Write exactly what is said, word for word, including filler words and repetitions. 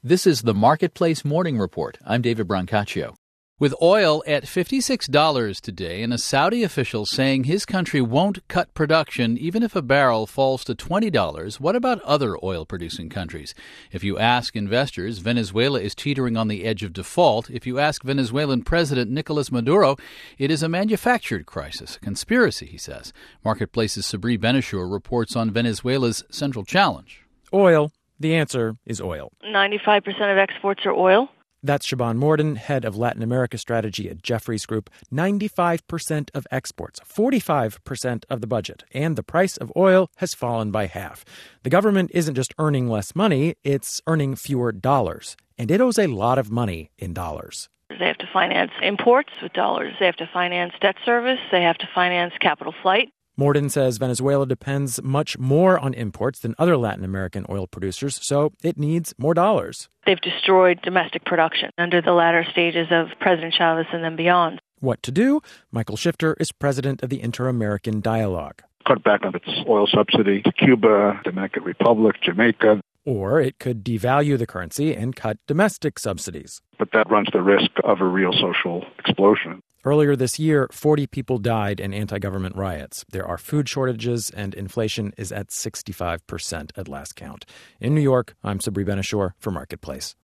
This is the Marketplace Morning Report. I'm David Brancaccio. With oil at fifty-six dollars today and a Saudi official saying his country won't cut production even if a barrel falls to twenty dollars, what about other oil-producing countries? If you ask investors, Venezuela is teetering on the edge of default. If you ask Venezuelan President Nicolas Maduro, it is a manufactured crisis, a conspiracy, he says. Marketplace's Sabri Benishur reports on Venezuela's central challenge. Oil. The answer is oil. ninety-five percent of exports are oil. That's Siobhan Morden, head of Latin America strategy at Jefferies Group. ninety-five percent of exports, forty-five percent of the budget, and the price of oil has fallen by half. The government isn't just earning less money, it's earning fewer dollars. And it owes a lot of money in dollars. They have to finance imports with dollars. They have to finance debt service. They have to finance capital flight. Morden says Venezuela depends much more on imports than other Latin American oil producers, so it needs more dollars. They've destroyed domestic production under the latter stages of President Chavez and then beyond. What to do? Michael Shifter is president of the Inter-American Dialogue. Cut back on its oil subsidy to Cuba, Dominican Republic, Jamaica. Or it could devalue the currency and cut domestic subsidies. But that runs the risk of a real social explosion. Earlier this year, forty people died in anti-government riots. There are food shortages, and inflation is at sixty-five percent at last count. In New York, I'm Sabri Benishur for Marketplace.